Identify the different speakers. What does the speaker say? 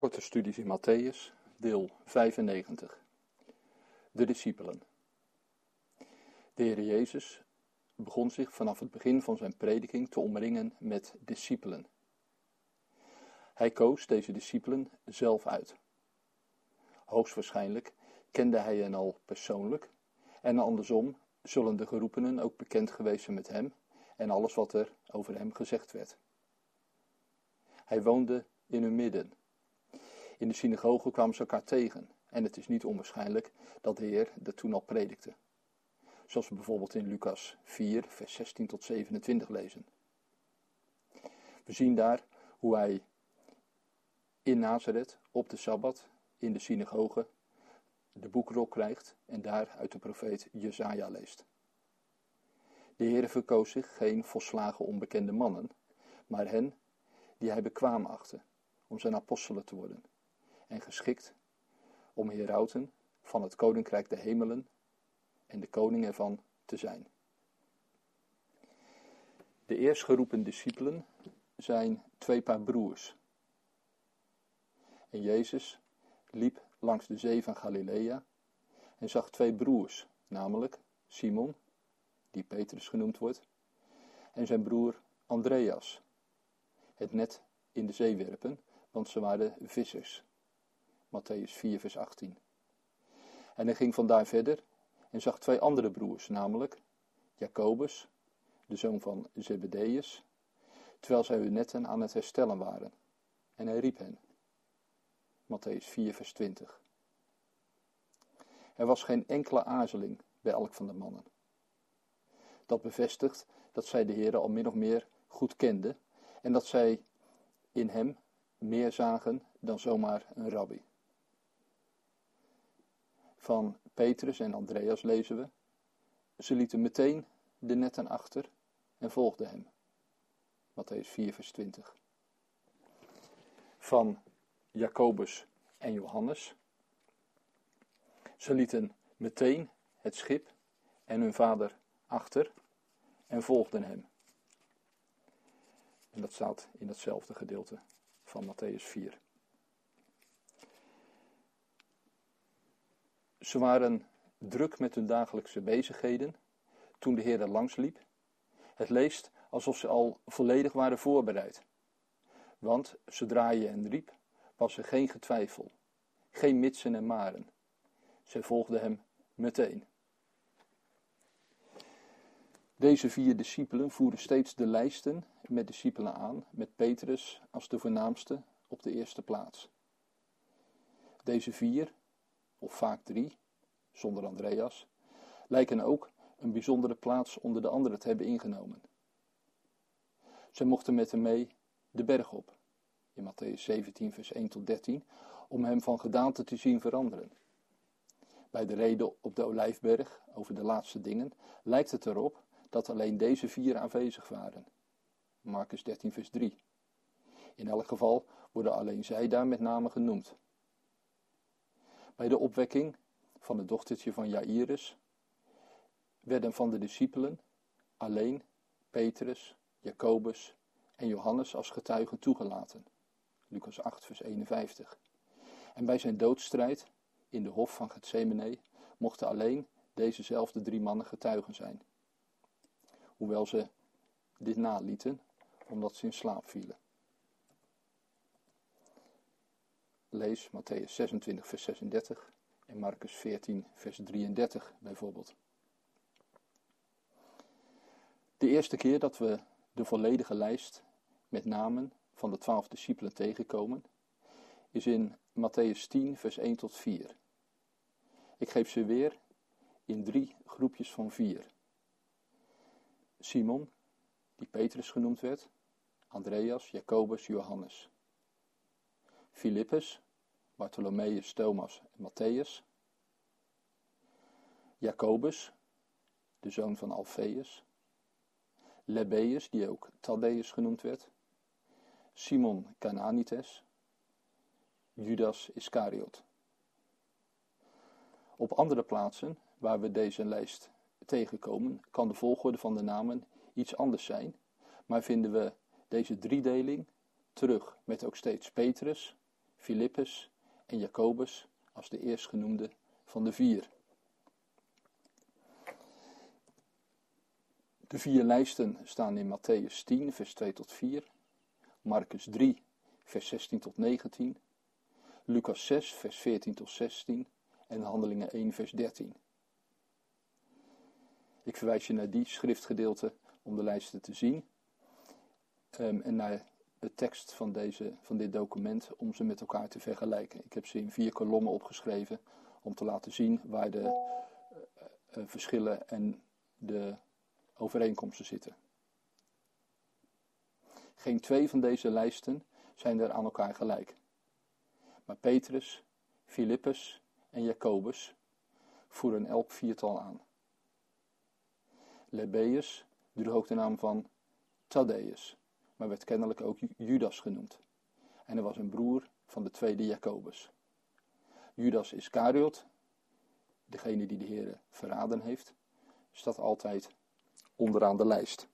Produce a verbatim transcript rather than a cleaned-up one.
Speaker 1: Korte studies in Matthäus, deel vijfennegentig. De discipelen. De Heer Jezus begon zich vanaf het begin van zijn prediking te omringen met discipelen. Hij koos deze discipelen zelf uit. Hoogstwaarschijnlijk kende hij hen al persoonlijk en andersom zullen de geroepenen ook bekend geweest zijn met hem en alles wat er over hem gezegd werd. Hij woonde in hun midden. In de synagoge kwamen ze elkaar tegen en het is niet onwaarschijnlijk dat de Heer dat toen al predikte. Zoals we bijvoorbeeld in Lucas vier, vers zestien tot zevenentwintig lezen. We zien daar hoe hij in Nazareth op de Sabbat in de synagoge de boekrol krijgt en daar uit de profeet Jesaja leest. De Heer verkoos zich geen volslagen onbekende mannen, maar hen die hij bekwaam achtte om zijn apostelen te worden en geschikt om herauten van het koninkrijk der hemelen en de koning ervan te zijn. De eerstgeroepen discipelen zijn twee paar broers. En Jezus liep langs de zee van Galilea en zag twee broers, namelijk Simon, die Petrus genoemd wordt, en zijn broer Andreas, het net in de zee werpen, want ze waren vissers. Matthäus vier, vers achttien. En hij ging vandaar verder en zag twee andere broers, namelijk Jacobus, de zoon van Zebedeus, terwijl zij hun netten aan het herstellen waren. En hij riep hen. Matthäus vier, vers twintig. Er was geen enkele aarzeling bij elk van de mannen. Dat bevestigt dat zij de Heer al min of meer goed kenden en dat zij in hem meer zagen dan zomaar een rabbi. Van Petrus en Andreas lezen we: ze lieten meteen de netten achter en volgden hem. Matthäus vier, vers twintig. Van Jacobus en Johannes: ze lieten meteen het schip en hun vader achter en volgden hem. En dat staat in hetzelfde gedeelte van Matthäus vier. Ze waren druk met hun dagelijkse bezigheden toen de Heer er langs liep. Het leest alsof ze al volledig waren voorbereid. Want zodra je hen riep, was er geen getwijfel, geen mitsen en maren. Zij volgden hem meteen. Deze vier discipelen voeren steeds de lijsten met discipelen aan, met Petrus als de voornaamste op de eerste plaats. Deze vier, of vaak drie, zonder Andreas, lijken ook een bijzondere plaats onder de anderen te hebben ingenomen. Zij mochten met hem mee de berg op, in Matthäus zeventien, vers één tot dertien, om hem van gedaante te zien veranderen. Bij de reden op de Olijfberg over de laatste dingen lijkt het erop dat alleen deze vier aanwezig waren. Marcus dertien, vers drie. In elk geval worden alleen zij daar met name genoemd. Bij de opwekking van het dochtertje van Jairus werden van de discipelen alleen Petrus, Jacobus en Johannes als getuigen toegelaten. Lucas acht, vers eenenvijftig. En bij zijn doodstrijd in de hof van Getsemane mochten alleen dezezelfde drie mannen getuigen zijn. Hoewel ze dit nalieten, omdat ze in slaap vielen. Lees Matthäus zesentwintig, vers zesendertig en Marcus veertien, vers drieëndertig bijvoorbeeld. De eerste keer dat we de volledige lijst met namen van de twaalf discipelen tegenkomen, is in Matthäus tien, vers één tot vier. Ik geef ze weer in drie groepjes van vier. Simon, die Petrus genoemd werd, Andreas, Jacobus, Johannes. Filippus, Bartholomeus, Thomas en Matthäus. Jacobus, de zoon van Alfeus. Lebbeus, die ook Thaddeus genoemd werd. Simon Cananites. Judas Iscariot. Op andere plaatsen waar we deze lijst tegenkomen, kan de volgorde van de namen iets anders zijn, maar vinden we deze driedeling terug met ook steeds Petrus, Filippus en Jacobus als de eerstgenoemde van de vier. De vier lijsten staan in Matthäus tien, vers twee tot vier, Marcus drie, vers zestien tot negentien, Lucas zes, vers veertien tot zestien en Handelingen één, vers dertien. Ik verwijs je naar die schriftgedeelte om de lijsten te zien um, en naar de tekst van, deze, van dit document om ze met elkaar te vergelijken. Ik heb ze in vier kolommen opgeschreven om te laten zien waar de uh, uh, verschillen en de overeenkomsten zitten. Geen twee van deze lijsten zijn er aan elkaar gelijk. Maar Petrus, Filippus en Jacobus voeren elk viertal aan. Lebbeus droeg ook de naam van Thaddeus, maar werd kennelijk ook Judas genoemd. En hij was een broer van de tweede Jacobus. Judas Iscariot, degene die de Heer verraden heeft, staat altijd onderaan de lijst.